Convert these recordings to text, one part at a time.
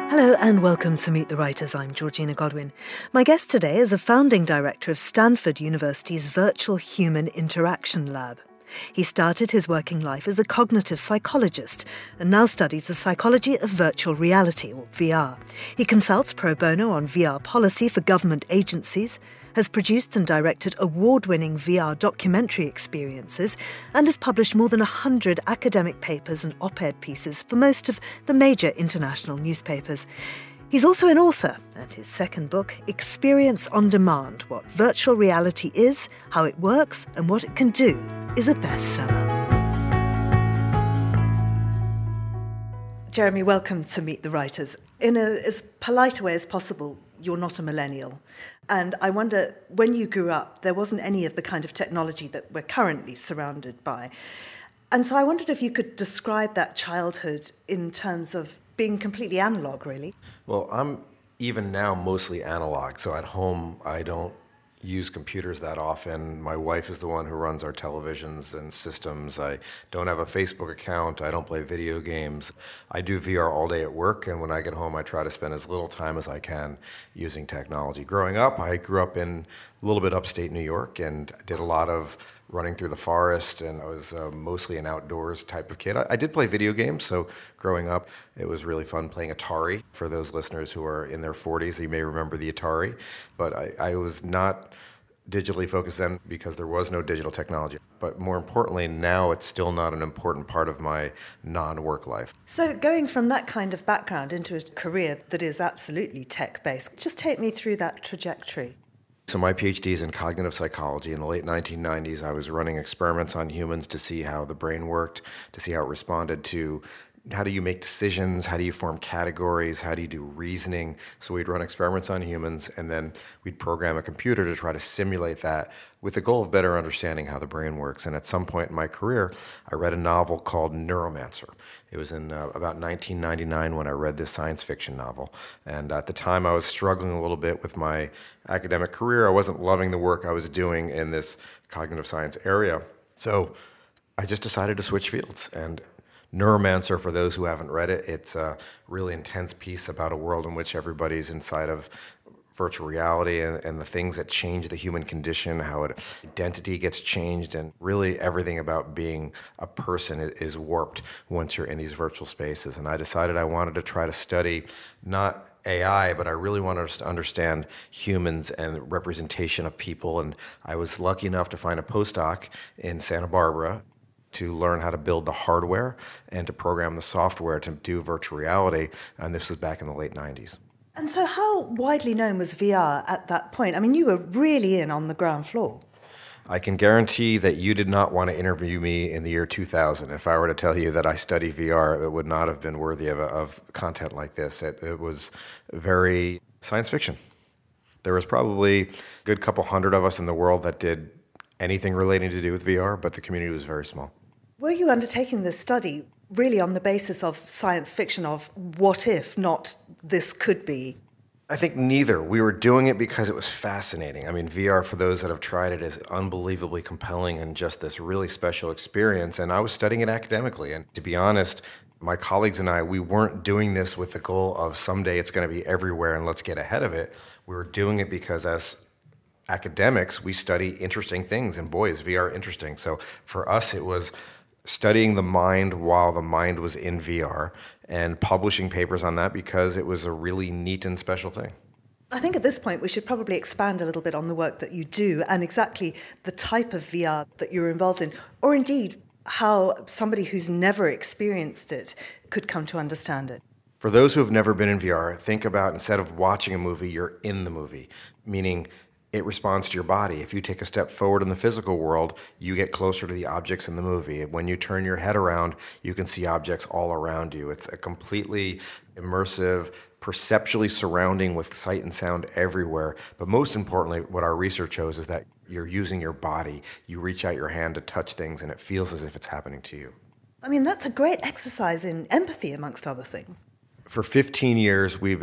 Hello and welcome to Meet the Writers. I'm Georgina Godwin. My guest today is a founding director of Stanford University's Virtual Human Interaction Lab. He started his working life as a cognitive psychologist and now studies the psychology of virtual reality, or VR. He consults pro bono on VR policy for government agencies, has produced and directed award-winning VR documentary experiences, and has published more than 100 academic papers and op-ed pieces for most of the major international newspapers. He's also an author, and his second book, Experience on Demand, What Virtual Reality Is, How It Works, and What It Can Do, is a bestseller. Jeremy, welcome to Meet the Writers. In as polite a way as possible, you're not a millennial. And I wonder, when you grew up, there wasn't any of the kind of technology that we're currently surrounded by. And so I wondered if you could describe that childhood in terms of being completely analog, really. Well, I'm even now mostly analog. So at home, I don't use computers that often. My wife is the one who runs our televisions and systems. I don't have a Facebook account. I don't play video games. I do VR all day at work, and when I get home, I try to spend as little time as I can using technology. Growing up, I grew up in a little bit upstate New York and did a lot of running through the forest, and I was mostly an outdoors type of kid. I did play video games, so growing up, it was really fun playing Atari. For those listeners who are in their 40s, you may remember the Atari, but I was not digitally focused then because there was no digital technology. But more importantly, now it's still not an important part of my non-work life. So going from that kind of background into a career that is absolutely tech-based, just take me through that trajectory. So my PhD is in cognitive psychology. In the late 1990s, I was running experiments on humans to see how the brain worked, to see how it responded to how do you make decisions, how do you form categories, how do you do reasoning. So we'd run experiments on humans, and then we'd program a computer to try to simulate that with the goal of better understanding how the brain works. And at some point in my career, I read a novel called Neuromancer. It was in about 1999 when I read this science fiction novel. And at the time, I was struggling a little bit with my academic career. I wasn't loving the work I was doing in this cognitive science area. So I just decided to switch fields. And Neuromancer, for those who haven't read it, it's a really intense piece about a world in which everybody's inside of virtual reality and the things that change the human condition, how identity gets changed, and really everything about being a person is warped once you're in these virtual spaces. And I decided I wanted to try to study not AI, but I really wanted to understand humans and representation of people. And I was lucky enough to find a postdoc in Santa Barbara to learn how to build the hardware and to program the software to do virtual reality, and this was back in the late 90s. And so how widely known was VR at that point? I mean, you were really in on the ground floor. I can guarantee that you did not want to interview me in the year 2000. If I were to tell you that I study VR, it would not have been worthy of content like this. It was very science fiction. There was probably a good couple hundred of us in the world that did anything relating to do with VR, but the community was very small. Were you undertaking this study really on the basis of science fiction, of what if, not this could be? I think neither. We were doing it because it was fascinating. I mean, VR, for those that have tried it, is unbelievably compelling and just this really special experience. And I was studying it academically. And to be honest, my colleagues and I, we weren't doing this with the goal of someday it's going to be everywhere and let's get ahead of it. We were doing it because as academics, we study interesting things, and boy, is VR interesting. So for us, it was studying the mind while the mind was in VR and publishing papers on that because it was a really neat and special thing. I think at this point we should probably expand a little bit on the work that you do and exactly the type of VR that you're involved in, or indeed how somebody who's never experienced it could come to understand it. For those who have never been in VR, think about instead of watching a movie, you're in the movie, meaning it responds to your body. If you take a step forward in the physical world, you get closer to the objects in the movie. When you turn your head around, you can see objects all around you. It's a completely immersive, perceptually surrounding with sight and sound everywhere. But most importantly, what our research shows is that you're using your body. You reach out your hand to touch things, and it feels as if it's happening to you. I mean, that's a great exercise in empathy, amongst other things. For 15 years, we've been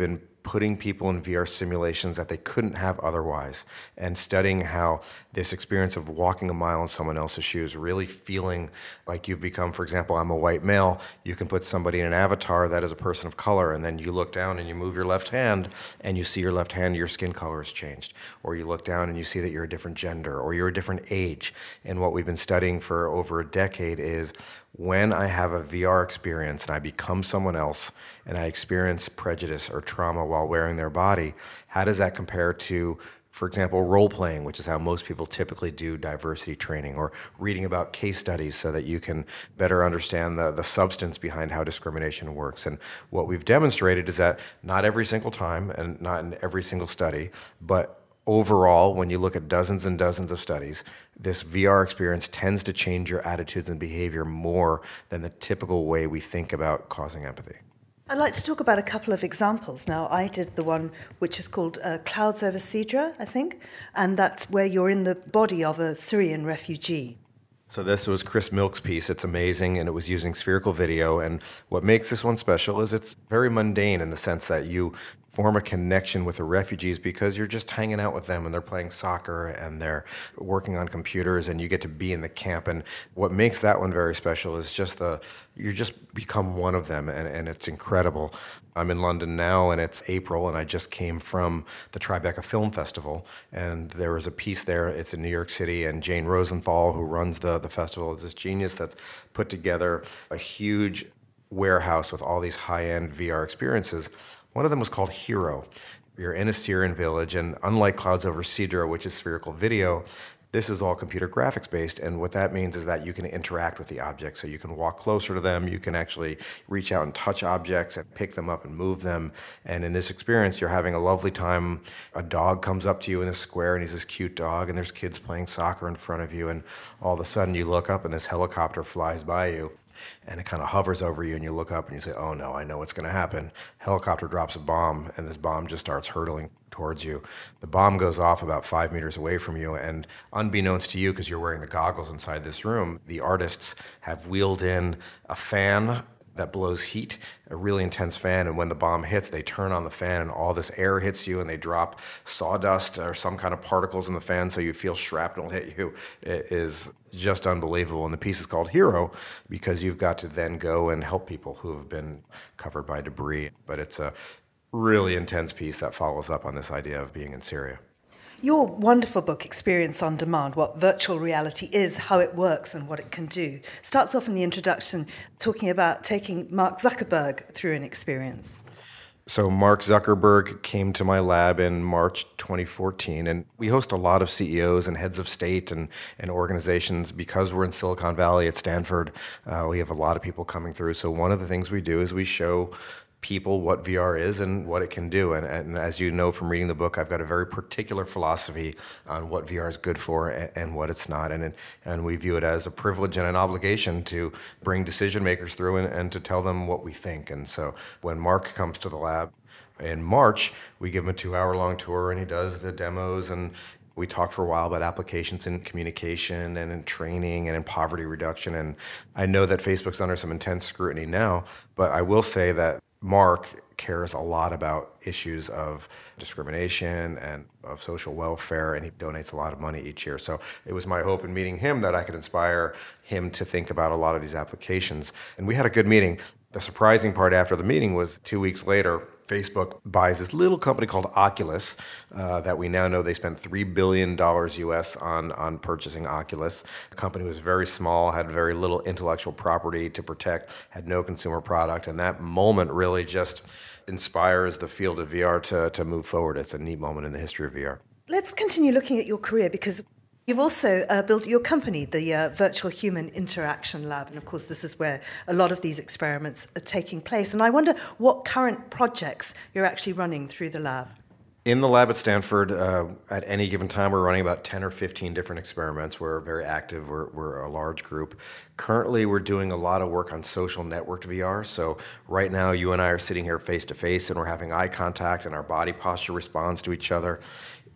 putting people in VR simulations that they couldn't have otherwise, and studying how this experience of walking a mile in someone else's shoes, really feeling like you've become, for example, I'm a white male, you can put somebody in an avatar that is a person of color, and then you look down and you move your left hand, and you see your left hand, your skin color has changed. Or you look down and you see that you're a different gender, or you're a different age. And what we've been studying for over a decade is when I have a VR experience and I become someone else and I experience prejudice or trauma while wearing their body, how does that compare to, for example, role-playing, which is how most people typically do diversity training, or reading about case studies so that you can better understand the substance behind how discrimination works. And what we've demonstrated is that not every single time and not in every single study, but overall, when you look at dozens and dozens of studies, this VR experience tends to change your attitudes and behavior more than the typical way we think about causing empathy. I'd like to talk about a couple of examples. Now, I did the one which is called Clouds Over Sidra, I think, and that's where you're in the body of a Syrian refugee. So this was Chris Milk's piece. It's amazing, and it was using spherical video. And what makes this one special is it's very mundane in the sense that you form a connection with the refugees because you're just hanging out with them and they're playing soccer and they're working on computers and you get to be in the camp. And what makes that one very special is just you just become one of them, and it's incredible. I'm in London now, and it's April, and I just came from the Tribeca Film Festival, and there was a piece there. It's in New York City, and Jane Rosenthal, who runs the festival, is this genius that's put together a huge warehouse with all these high-end VR experiences. One of them was called Hero. You're in a Syrian village, and unlike Clouds Over Sidra, which is spherical video, this is all computer graphics based, and what that means is that you can interact with the objects. So you can walk closer to them, you can actually reach out and touch objects and pick them up and move them. And in this experience, you're having a lovely time. A dog comes up to you in the square, and he's this cute dog, and there's kids playing soccer in front of you, and all of a sudden you look up and this helicopter flies by you. And it kind of hovers over you, and you look up and you say, oh no, I know what's going to happen. Helicopter drops a bomb, and this bomb just starts hurtling towards you. The bomb goes off about 5 meters away from you, and unbeknownst to you, because you're wearing the goggles inside this room, the artists have wheeled in a fan that blows heat, a really intense fan, and when the bomb hits, they turn on the fan and all this air hits you and they drop sawdust or some kind of particles in the fan so you feel shrapnel hit you. It is just unbelievable. And the piece is called Hero because you've got to then go and help people who have been covered by debris. But it's a really intense piece that follows up on this idea of being in Syria. Your wonderful book, Experience on Demand, What Virtual Reality Is, How It Works and What It Can Do, starts off in the introduction talking about taking Mark Zuckerberg through an experience. So Mark Zuckerberg came to my lab in March 2014, and we host a lot of CEOs and heads of state and organizations because we're in Silicon Valley at Stanford. We have a lot of people coming through. So one of the things we do is we show people what VR is and what it can do. And as you know from reading the book, I've got a very particular philosophy on what VR is good for and what it's not. And we view it as a privilege and an obligation to bring decision makers through and to tell them what we think. And so when Mark comes to the lab in March, we give him a 2-hour-long tour and he does the demos, and we talk for a while about applications in communication and in training and in poverty reduction. And I know that Facebook's under some intense scrutiny now, but I will say that Mark cares a lot about issues of discrimination and of social welfare, and he donates a lot of money each year. So it was my hope in meeting him that I could inspire him to think about a lot of these applications. And we had a good meeting. The surprising part after the meeting was 2 weeks later, Facebook buys this little company called Oculus that we now know they spent $3 billion US on purchasing Oculus. The company was very small, had very little intellectual property to protect, had no consumer product, and that moment really just inspires the field of VR to move forward. It's a neat moment in the history of VR. Let's continue looking at your career, because you've also built your company, the Virtual Human Interaction Lab, and of course this is where a lot of these experiments are taking place. And I wonder what current projects you're actually running through the lab. In the lab at Stanford, at any given time, we're running about 10 or 15 different experiments. We're very active. We're a large group. Currently, we're doing a lot of work on social networked VR. So right now, you and I are sitting here face to face, and we're having eye contact, and our body posture responds to each other.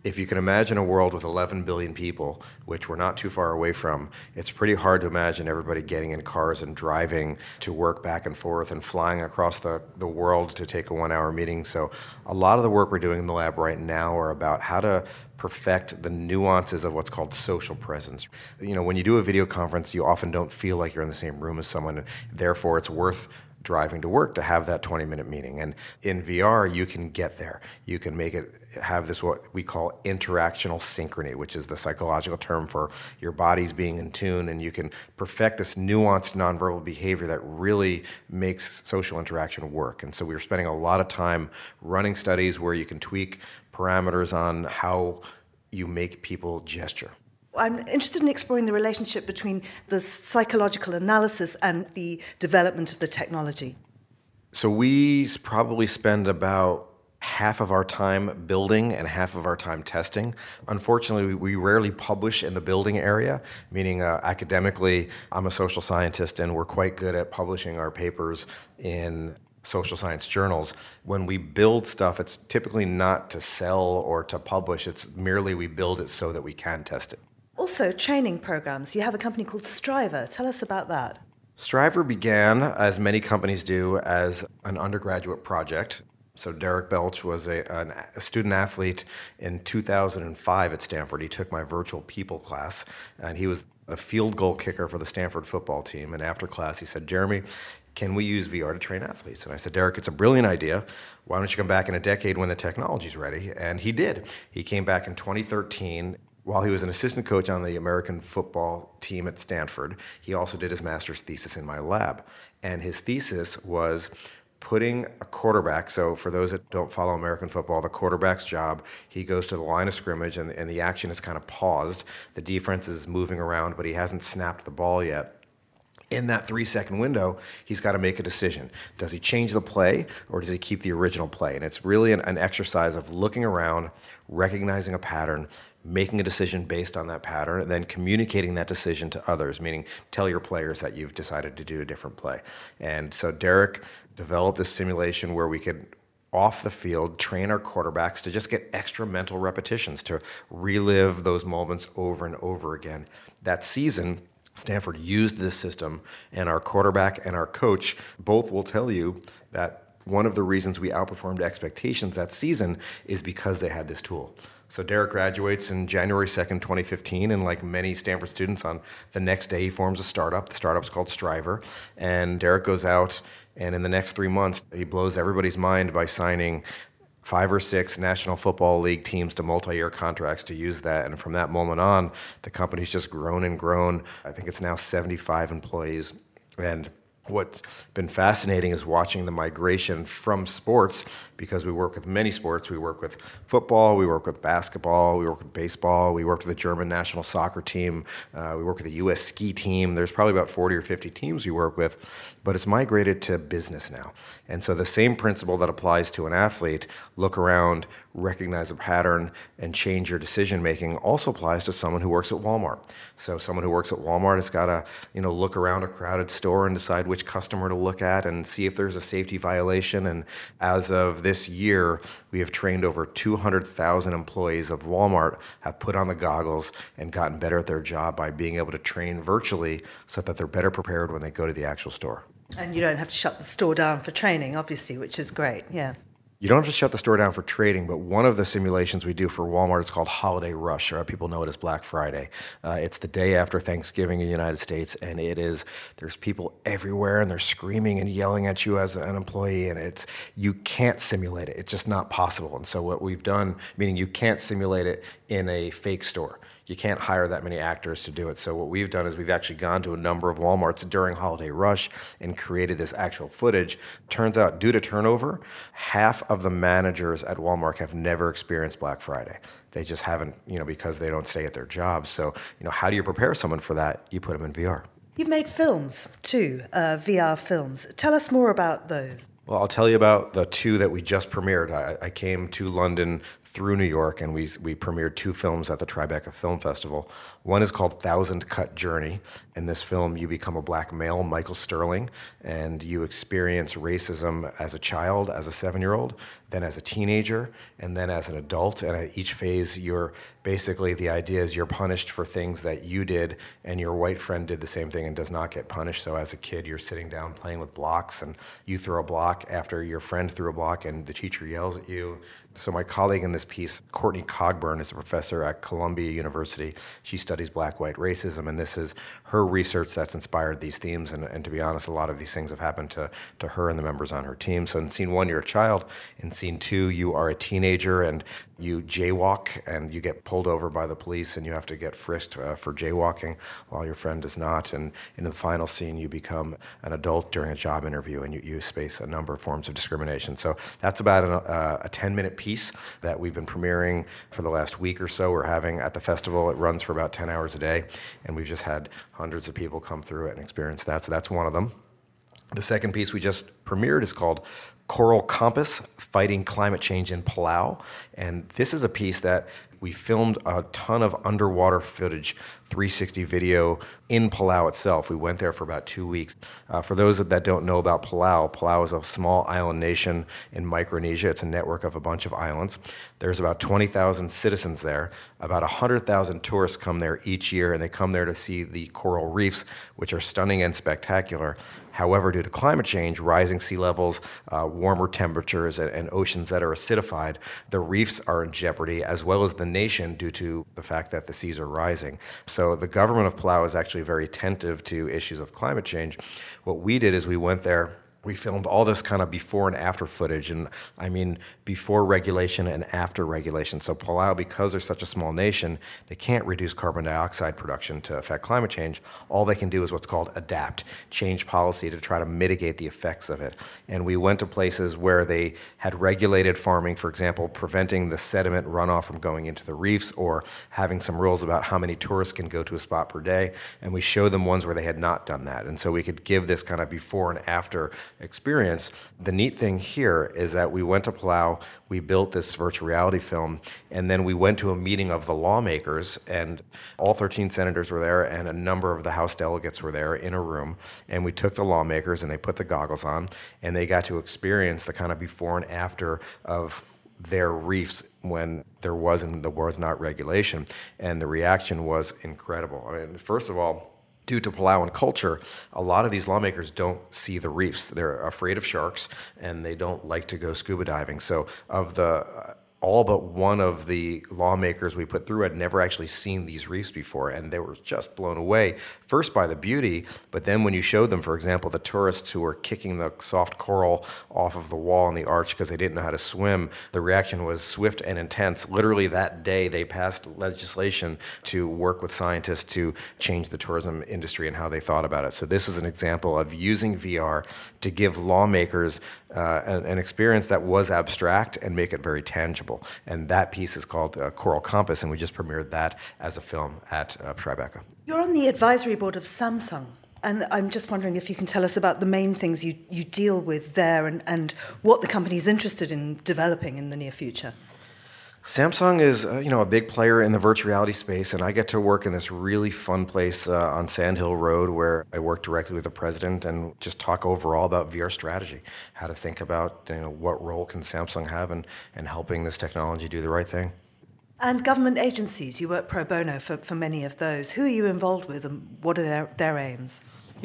If you can imagine a world with 11 billion people, which we're not too far away from, it's pretty hard to imagine everybody getting in cars and driving to work back and forth and flying across the world to take a 1-hour meeting. So a lot of the work we're doing in the lab right now are about how to perfect the nuances of what's called social presence. When you do a video conference, you often don't feel like you're in the same room as someone. Therefore, it's worth driving to work to have that 20-minute meeting. And in VR, you can get there. You can make it have this what we call interactional synchrony, which is the psychological term for your body's being in tune, and you can perfect this nuanced nonverbal behavior that really makes social interaction work. And so we were spending a lot of time running studies where you can tweak parameters on how you make people gesture. I'm interested in exploring the relationship between the psychological analysis and the development of the technology. So we probably spend about half of our time building and half of our time testing. Unfortunately, we rarely publish in the building area, meaning academically, I'm a social scientist and we're quite good at publishing our papers in social science journals. When we build stuff, it's typically not to sell or to publish. It's merely we build it so that we can test it. Also, training programs. You have a company called Striver. Tell us about that. Striver began, as many companies do, as an undergraduate project. So Derek Belch was a student athlete in 2005 at Stanford. He took my virtual people class, and he was a field goal kicker for the Stanford football team. And after class, he said, "Jeremy, can we use VR to train athletes?" And I said, "Derek, it's a brilliant idea. Why don't you come back in a decade when the technology's ready?" And he did. He came back in 2013. While he was an assistant coach on the American football team at Stanford, he also did his master's thesis in my lab. And his thesis was putting a quarterback, so for those that don't follow American football, the quarterback's job, he goes to the line of scrimmage and the action is kind of paused. The defense is moving around, but he hasn't snapped the ball yet. In that 3-second window, he's got to make a decision. Does he change the play or does he keep the original play? And it's really an exercise of looking around, recognizing a pattern, making a decision based on that pattern, and then communicating that decision to others, meaning tell your players that you've decided to do a different play. And so Derek developed this simulation where we could, off the field, train our quarterbacks to just get extra mental repetitions, to relive those moments over and over again. That season, Stanford used this system, and our quarterback and our coach both will tell you that one of the reasons we outperformed expectations that season is because they had this tool. So Derek graduates in January 2nd, 2015, and like many Stanford students, on the next day he forms a startup. The startup's called Striver, and Derek goes out, and in the next 3 months, he blows everybody's mind by signing 5 or 6 National Football League teams to multi-year contracts to use that. And from that moment on, the company's just grown and grown. I think it's now 75 employees. And what's been fascinating is watching the migration from sports, because we work with many sports. We work with football, we work with basketball, we work with baseball, we work with the German national soccer team, we work with the U.S. ski team. There's probably about 40 or 50 teams we work with, but it's migrated to business now. And so the same principle that applies to an athlete, look around, recognize a pattern, and change your decision-making, also applies to someone who works at Walmart. So someone who works at Walmart has got to, look around a crowded store and decide which customer to look at and see if there's a safety violation. And as of this year, we have trained over 200,000 employees of Walmart, have put on the goggles and gotten better at their job by being able to train virtually so that they're better prepared when they go to the actual store. And you don't have to shut the store down for training, obviously, which is great, yeah. You don't have to shut the store down for trading, but one of the simulations we do for Walmart is called Holiday Rush, or people know it as Black Friday. It's the day after Thanksgiving in the United States, and there's people everywhere, and they're screaming and yelling at you as an employee, and you can't simulate it. It's just not possible. And so what we've done, meaning you can't simulate it in a fake store. You can't hire that many actors to do it. So what we've done is we've actually gone to a number of Walmarts during Holiday Rush and created this actual footage. Turns out, due to turnover, half of the managers at Walmart have never experienced Black Friday. They just haven't, because they don't stay at their jobs. So, how do you prepare someone for that? You put them in VR. You've made films too, VR films. Tell us more about those. Well, I'll tell you about the 2 that we just premiered. I came to London through New York, and we premiered two films at the Tribeca Film Festival. One is called Thousand Cut Journey. In this film, you become a black male, Michael Sterling, and you experience racism as a child, as a 7-year-old, then as a teenager, and then as an adult. And at each phase, the idea is you're punished for things that you did, and your white friend did the same thing and does not get punished. So as a kid, you're sitting down playing with blocks, and you throw a block after your friend threw a block, and the teacher yells at you. So my colleague in this piece, Courtney Cogburn, is a professor at Columbia University. She studies black-white racism, and this is her research that's inspired these themes. And to be honest, a lot of these things have happened to her and the members on her team. So in scene 1, you're a child. In scene 2, you are a teenager, and you jaywalk, and you get pulled over by the police, and you have to get frisked for jaywalking while your friend does not. And in the final scene, you become an adult during a job interview, and you face a number of forms of discrimination. So that's about a 10-minute piece that we've been premiering for the last week or so. We're having at the festival, it runs for about 10 hours a day, and we've just had hundreds of people come through it and experience that. So that's one of them. The second piece we just premiered is called Coral Compass, Fighting Climate Change in Palau. And this is a piece that we filmed a ton of underwater footage, 360 video in Palau itself. We went there for about 2 weeks. For those that don't know about Palau, Palau is a small island nation in Micronesia. It's a network of a bunch of islands. There's about 20,000 citizens there. About 100,000 tourists come there each year, and they come there to see the coral reefs, which are stunning and spectacular. However, due to climate change, rising sea levels, warmer temperatures, and oceans that are acidified, the reefs are in jeopardy, as well as the nation, due to the fact that the seas are rising. So the government of Palau is actually very attentive to issues of climate change. What we did is we went there. We filmed all this kind of before and after footage, and I mean before regulation and after regulation. So Palau, because they're such a small nation, they can't reduce carbon dioxide production to affect climate change. All they can do is what's called adapt, change policy to try to mitigate the effects of it. And we went to places where they had regulated farming, for example, preventing the sediment runoff from going into the reefs, or having some rules about how many tourists can go to a spot per day. And we showed them ones where they had not done that. And so we could give this kind of before and after experience. The neat thing here is that we went to Palau, we built this virtual reality film, and then we went to a meeting of the lawmakers, and all 13 senators were there, and a number of the House delegates were there in a room, and we took the lawmakers and they put the goggles on, and they got to experience the kind of before and after of their reefs when there was and there was not regulation, and the reaction was incredible. I mean, first of all, due to Palauan culture, a lot of these lawmakers don't see the reefs. They're afraid of sharks, and they don't like to go scuba diving. So of the all but one of the lawmakers we put through had never actually seen these reefs before, and they were just blown away, first by the beauty, but then when you showed them, for example, the tourists who were kicking the soft coral off of the wall in the arch because they didn't know how to swim, the reaction was swift and intense. Literally that day, they passed legislation to work with scientists to change the tourism industry and how they thought about it. So this is an example of using VR to give lawmakers an experience that was abstract and make it very tangible. And that piece is called Coral Compass, and we just premiered that as a film at Tribeca. You're on the advisory board of Samsung, and I'm just wondering if you can tell us about the main things you deal with there, and what the company's interested in developing in the near future. Samsung is, a big player in the virtual reality space, and I get to work in this really fun place on Sand Hill Road, where I work directly with the president and just talk overall about VR strategy, how to think about what role can Samsung have in helping this technology do the right thing. And government agencies, you work pro bono for many of those. Who are you involved with, and what are their aims?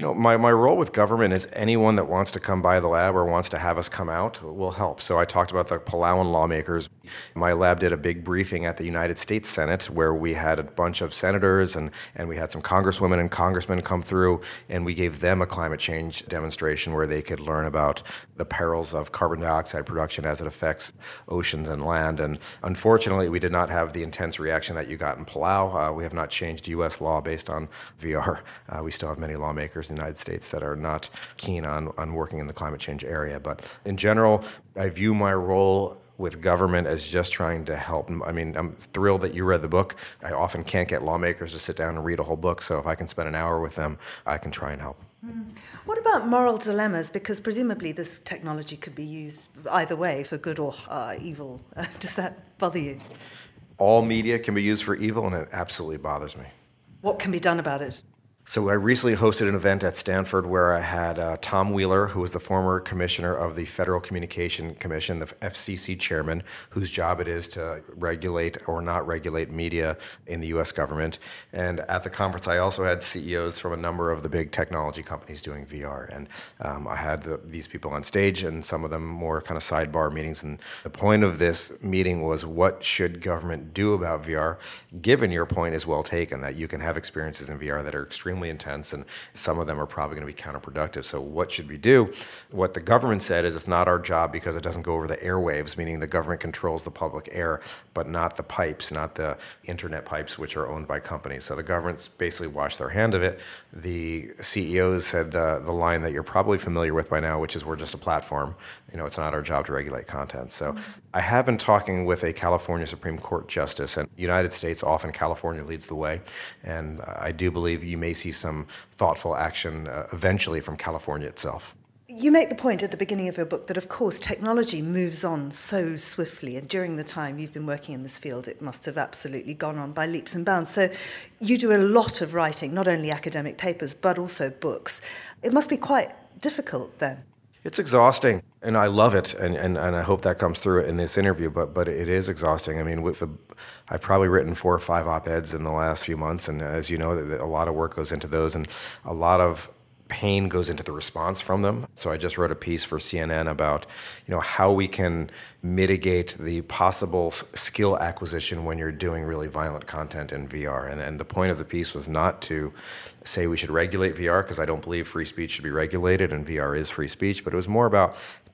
My role with government is anyone that wants to come by the lab or wants to have us come out will help. So I talked about the Palauan lawmakers. My lab did a big briefing at the United States Senate where we had a bunch of senators and we had some congresswomen and congressmen come through, and we gave them a climate change demonstration where they could learn about the perils of carbon dioxide production as it affects oceans and land. And unfortunately, we did not have the intense reaction that you got in Palau. We have not changed U.S. law based on VR. We still have many lawmakers in the United States that are not keen on working in the climate change area. But in general, I view my role with government as just trying to help. I mean, I'm thrilled that you read the book. I often can't get lawmakers to sit down and read a whole book, so if I can spend an hour with them, I can try and help. What about moral dilemmas? Because presumably this technology could be used either way, for good or evil. Does that bother you? All media can be used for evil, and it absolutely bothers me. What can be done about it? So I recently hosted an event at Stanford where I had Tom Wheeler, who was the former commissioner of the Federal Communication Commission, the FCC chairman, whose job it is to regulate or not regulate media in the U.S. government. And at the conference, I also had CEOs from a number of the big technology companies doing VR. And I had these people on stage, and some of them more kind of sidebar meetings. And the point of this meeting was, what should government do about VR, given your point is well taken, that you can have experiences in VR that are extremely intense, and some of them are probably going to be counterproductive. So what should we do? What the government said is, it's not our job because it doesn't go over the airwaves, meaning the government controls the public air, but not the pipes, not the internet pipes, which are owned by companies. So the government's basically washed their hand of it. The CEOs said the line that you're probably familiar with by now, which is, we're just a platform. It's not our job to regulate content. So I have been talking with a California Supreme Court justice, and the United States, often California leads the way. And I do believe you may see some thoughtful action eventually from California itself. You make the point at the beginning of your book that, of course, technology moves on so swiftly, and during the time you've been working in this field, it must have absolutely gone on by leaps and bounds. So you do a lot of writing, not only academic papers, but also books. It must be quite difficult then. It's exhausting, and I love it, and I hope that comes through in this interview, but it is exhausting. I mean, I've probably written 4 or 5 op-eds in the last few months, and as you know, a lot of work goes into those, and a lot of pain goes into the response from them. So I just wrote a piece for CNN about, how we can mitigate the possible skill acquisition when you're doing really violent content in VR. And the point of the piece was not to say we should regulate VR, because I don't believe free speech should be regulated, and VR is free speech, but it was more about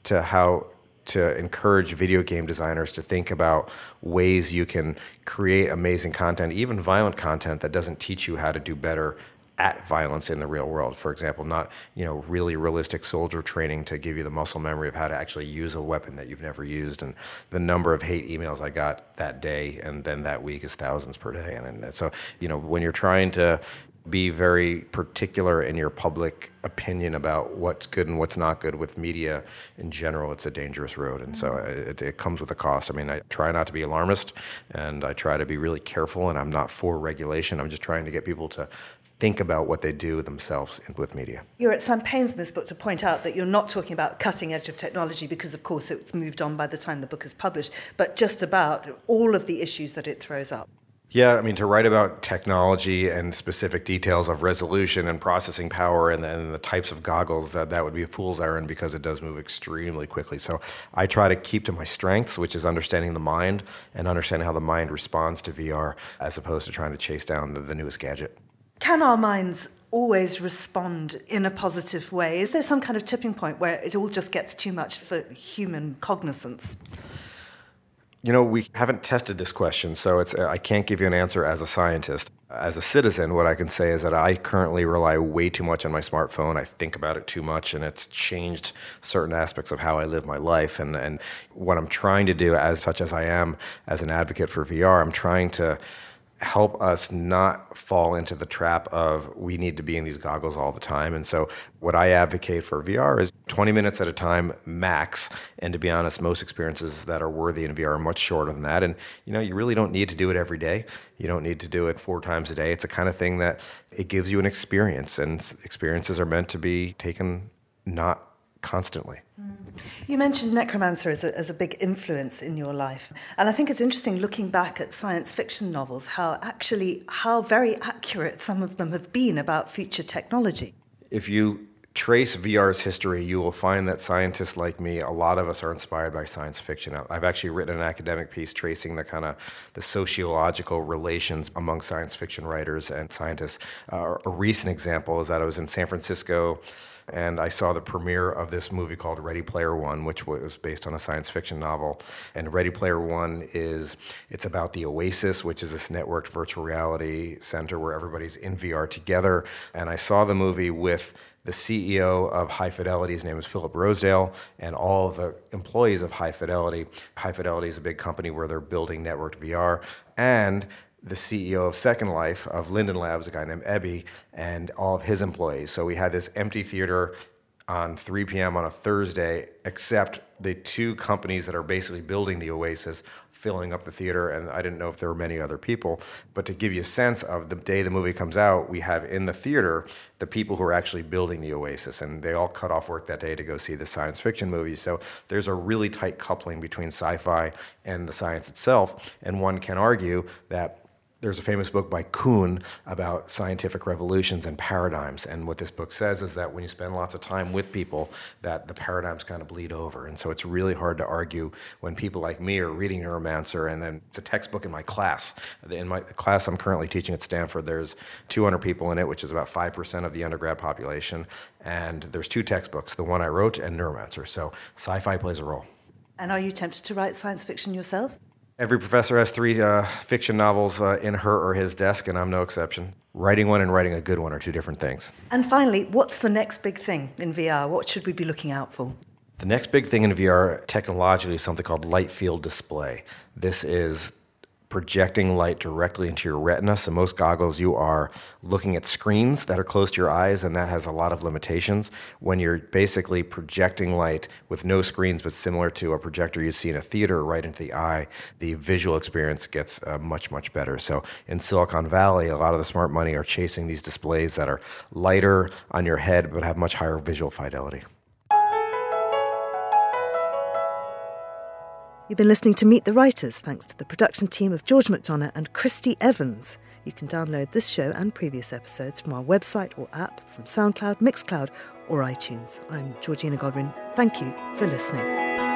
how to encourage video game designers to think about ways you can create amazing content, even violent content, that doesn't teach you how to do better at violence in the real world. For example, not really realistic soldier training to give you the muscle memory of how to actually use a weapon that you've never used. And the number of hate emails I got that day and then that week is thousands per day. And so, when you're trying to be very particular in your public opinion about what's good and what's not good with media in general, it's a dangerous road. And so it comes with a cost. I mean, I try not to be alarmist, and I try to be really careful, and I'm not for regulation. I'm just trying to get people to think about what they do themselves with media. You're at some pains in this book to point out that you're not talking about cutting edge of technology, because, of course, it's moved on by the time the book is published, but just about all of the issues that it throws up. Yeah, I mean, to write about technology and specific details of resolution and processing power and the types of goggles, that would be a fool's errand, because it does move extremely quickly. So I try to keep to my strengths, which is understanding the mind and understanding how the mind responds to VR, as opposed to trying to chase down the newest gadget. Can our minds always respond in a positive way? Is there some kind of tipping point where it all just gets too much for human cognizance? We haven't tested this question, so I can't give you an answer as a scientist. As a citizen, what I can say is that I currently rely way too much on my smartphone. I think about it too much, and it's changed certain aspects of how I live my life. And what I'm trying to do, as such as I am as an advocate for VR, I'm trying to help us not fall into the trap of we need to be in these goggles all the time. And so what I advocate for VR is 20 minutes at a time max. And to be honest, most experiences that are worthy in VR are much shorter than that. And you really don't need to do it every day. You don't need to do it 4 times a day. It's the kind of thing that it gives you an experience, and experiences are meant to be taken not constantly. You mentioned Necromancer as a big influence in your life. And I think it's interesting looking back at science fiction novels, how very accurate some of them have been about future technology. If you trace VR's history, you will find that scientists like me, a lot of us are inspired by science fiction. I've actually written an academic piece tracing the sociological relations among science fiction writers and scientists. A recent example is that I was in San Francisco, and I saw the premiere of this movie called Ready Player One, which was based on a science fiction novel. And Ready Player One it's about the Oasis, which is this networked virtual reality center where everybody's in VR together. And I saw the movie with the CEO of High Fidelity. His name is Philip Rosedale, and all of the employees of High Fidelity. High Fidelity is a big company where they're building networked VR. And the CEO of Second Life of Linden Labs, a guy named Ebby, and all of his employees. So we had this empty theater on 3 p.m. on a Thursday, except the two companies that are basically building the Oasis filling up the theater, and I didn't know if there were many other people. But to give you a sense of the day the movie comes out, we have in the theater the people who are actually building the Oasis, and they all cut off work that day to go see the science fiction movie. So there's a really tight coupling between sci-fi and the science itself, and one can argue that there's a famous book by Kuhn about scientific revolutions and paradigms. And what this book says is that when you spend lots of time with people, that the paradigms kind of bleed over. And so it's really hard to argue when people like me are reading Neuromancer, and then it's a textbook in my class. In my class I'm currently teaching at Stanford, there's 200 people in it, which is about 5% of the undergrad population. And there's two textbooks, the one I wrote and Neuromancer. So sci-fi plays a role. And are you tempted to write science fiction yourself? Every professor has 3 fiction novels in her or his desk, and I'm no exception. Writing one and writing a good one are 2 different things. And finally, what's the next big thing in VR? What should we be looking out for? The next big thing in VR technologically is something called light field display. This is projecting light directly into your retina. So most goggles, you are looking at screens that are close to your eyes, and that has a lot of limitations. When you're basically projecting light with no screens, but similar to a projector you see in a theater right into the eye, the visual experience gets much, much better. So in Silicon Valley, a lot of the smart money are chasing these displays that are lighter on your head, but have much higher visual fidelity. You've been listening to Meet the Writers, thanks to the production team of George McDonough and Christy Evans. You can download this show and previous episodes from our website or app, from SoundCloud, Mixcloud or iTunes. I'm Georgina Godwin. Thank you for listening.